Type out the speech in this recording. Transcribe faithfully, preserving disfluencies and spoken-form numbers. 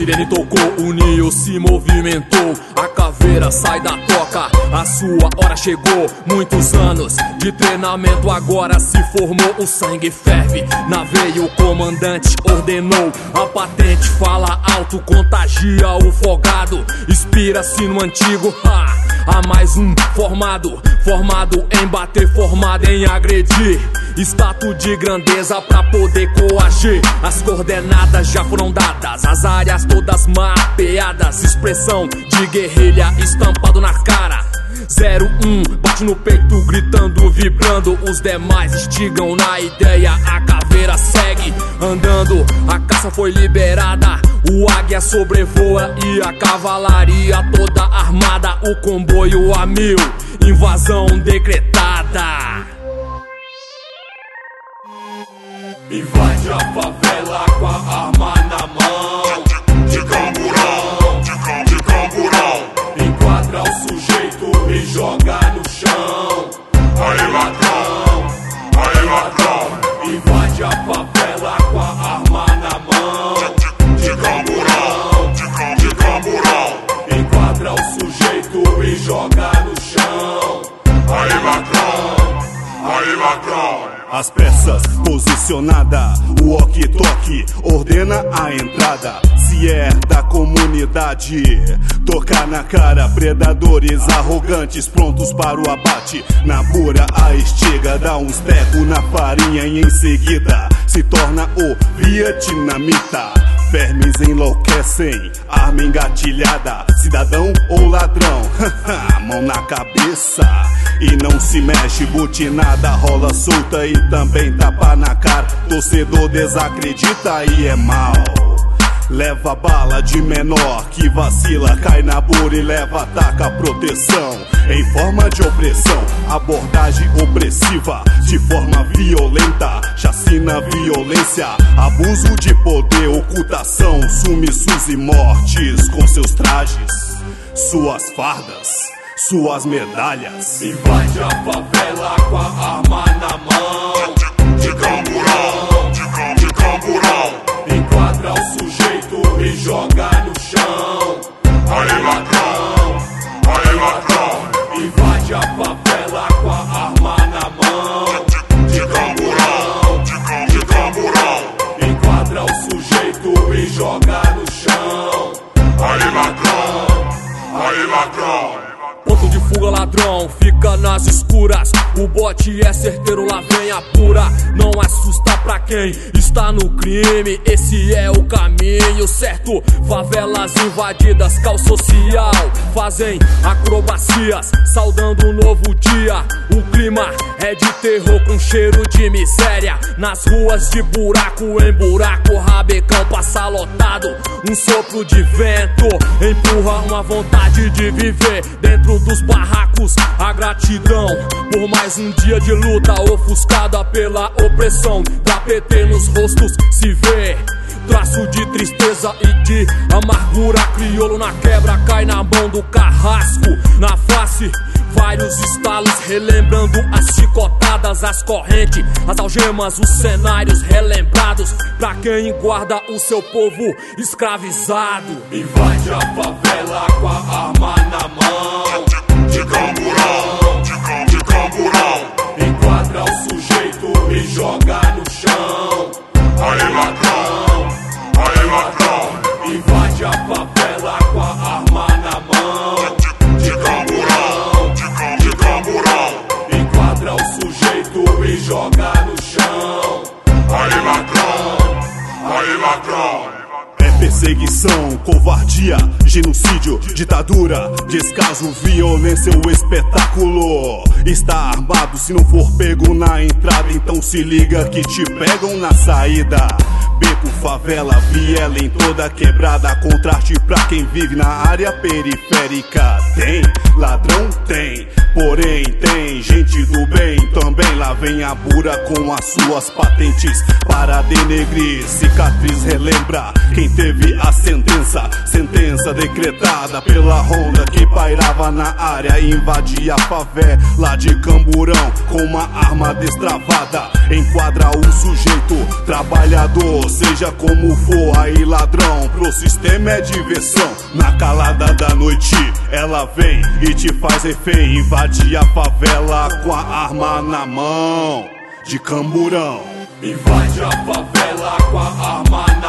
sirene tocou, o Neo se movimentou. A caveira sai da toca, a sua hora chegou. Muitos anos de treinamento agora se formou. O sangue ferve na veia, o comandante ordenou. A patente fala alto, contagia o folgado. Inspira-se no antigo, ha, há mais um formado. Formado em bater, formado em agredir. Status de grandeza pra poder coagir. As coordenadas já foram dadas, as áreas todas mapeadas. Expressão de guerrilha estampado na cara. Zero um, bate no peito gritando, vibrando. Os demais instigam na ideia, a caveira segue andando. A caça foi liberada, o águia sobrevoa e a cavalaria toda armada. O comboio a mil, invasão decretada. Invade a favela com a arma na mão, de camburão, de camburão. Enquadra o sujeito e joga no chão. Aí ladrão, aí ladrão. Invade a favela com a arma na mão, de camburão, de camburão. Enquadra o sujeito e joga no chão. Aí ladrão, aí ladrão. As peças posicionadas, o walkie-talkie ordena a entrada. Se é da comunidade, toca na cara. Predadores arrogantes prontos para o abate. Na pura a estiga, dá uns tecos na farinha e em seguida se torna o vietnamita. Vermes enlouquecem, arma engatilhada. Cidadão ou ladrão, mão na cabeça e não se mexe. Butinada rola solta e também tapa na cara. Torcedor desacredita e é mal. Leva bala de menor que vacila, cai na bura e leva ataca proteção. Em forma de opressão, abordagem opressiva, de forma violenta, chacina, violência, abuso de poder, ocultação, sumiços e mortes com seus trajes, suas fardas, suas medalhas. Invade a favela com a arma na mão, de camburão, de camburão. Enquadra o sujeito e joga no chão. Aí ladrão, aí ladrão. Invade a favela com a arma na mão, de camburão, de camburão. Enquadra o sujeito e joga no chão. Aí ladrão, aí ladrão. Ponto de fuga, ladrão, fica nas escuras. O bote é certeiro, lá vem a pura. Não assusta pra quem está no crime. Esse é o caminho certo. Favelas invadidas, caos social, fazem acrobacias, saudando um novo dia. O clima é de terror com cheiro de miséria. Nas ruas de buraco em buraco, rabecão passa lotado. Um sopro de vento empurra uma vontade de viver. Dentro dos barracos, a gratidão por mais um dia de luta, ofuscada pela opressão. Da P T nos rostos se vê traço de tristeza e de amargura. Crioulo na quebra, cai na mão do carrasco. Na face, vários estalos, relembrando as chicotadas, as correntes, as algemas, os cenários relembrados. Pra quem guarda o seu povo escravizado. Invade a favela com a arma na mão, de camburão, de camburão. Enquadra o sujeito e joga no chão. Aí ladrão, aí ladrão. Invade a favela com a arma na mão, de camburão, de camburão. Enquadra o sujeito e joga no chão. Aí ladrão, aí ladrão. É perseguição, covardia, genocídio, ditadura, descaso, violência, o espetáculo. Está armado, se não for pego na entrada, então se liga que te pegam na saída. Beco, favela, viela em toda quebrada. Contraste pra quem vive na área periférica. Tem ladrão? Tem. Porém tem gente do bem também. Lá vem a bura com as suas patentes para denegrir. Cicatriz relembra quem teve a sentença. Sentença Justiça decretada pela ronda que pairava na área e invadia a favela de Camburão com uma arma destravada. Enquadra o sujeito trabalhador, seja como for, aí ladrão. Pro sistema é diversão. Na calada da noite ela vem e te faz refém. Invade a favela com a arma na mão de Camburão. Invade a favela com a arma na